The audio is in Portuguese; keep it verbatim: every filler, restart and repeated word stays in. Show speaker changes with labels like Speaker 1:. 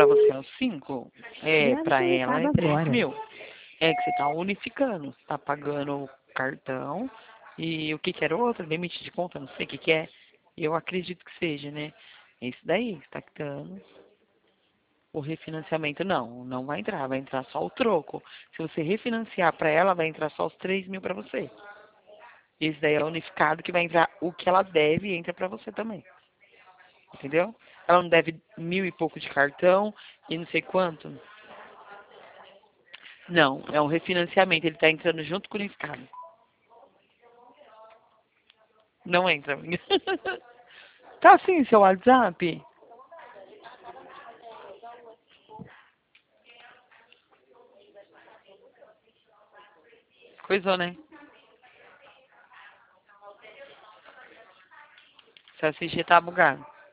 Speaker 1: pra você é os cinco. É,
Speaker 2: Já
Speaker 1: pra
Speaker 2: tinha
Speaker 1: ela
Speaker 2: entrado
Speaker 1: é três
Speaker 2: agora.
Speaker 1: mil. É que você tá unificando. Você tá pagando o cartão e o que que era outro? Limite de conta, não sei o que que é. Eu acredito que seja, né? É isso daí, você tá quitando. O refinanciamento não, não vai entrar, vai entrar só o troco. Se você refinanciar pra ela, vai entrar só os três mil pra você. Esse daí é unificado que vai entrar o que ela deve e entra pra você também. Entendeu? Ela não deve mil e pouco de cartão e não sei quanto. Não, é um refinanciamento, ele tá entrando junto com o unificado. Não entra, amiga. Tá assim seu WhatsApp? Coisou, né? Se assistir tá bugado.